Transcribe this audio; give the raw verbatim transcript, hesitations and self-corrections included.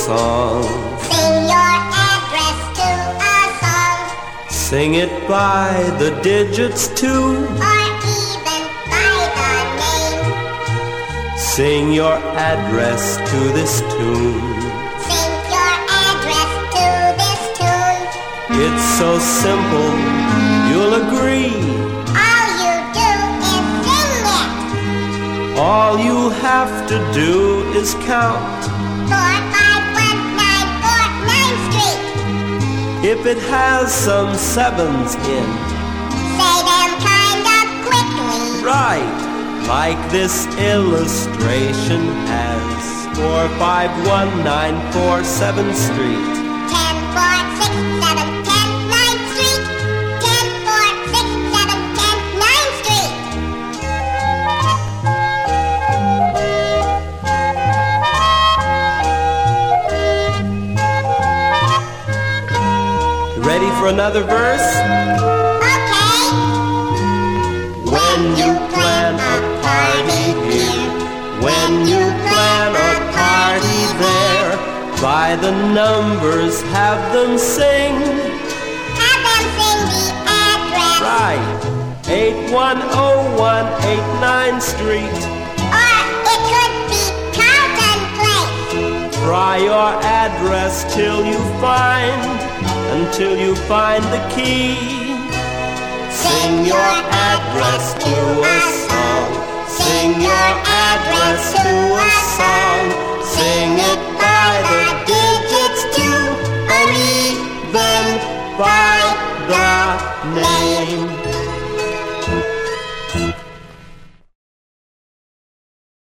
song. Sing your address to a song. Sing it by the digits too, Or even by the name. Sing your address to this tune. Sing your address to this tune. It's so simple, you'll agree. All you do is sing it. All you have to do is count. Four, five, one, nine, four, ninth Street. If it has some sevens in, Say them kind of quickly. right, like this illustration has. Four, five, one, nine, four, seventh Street. Ten, four, six, seven, ten, ninth Street. Ten, four, six, seven, ten, ninth Street. Ready for another verse? Okay. When you plan a party here, when you plan a party there, by the numbers have them sing. Have them sing the address. Right, eight one oh one eighty-ninth Street. Or it could be Carlton Place. Try your address till you find, until you find the key. Sing your address to a song. Sing your address to a song. Sing it by the digits too, or even by the name.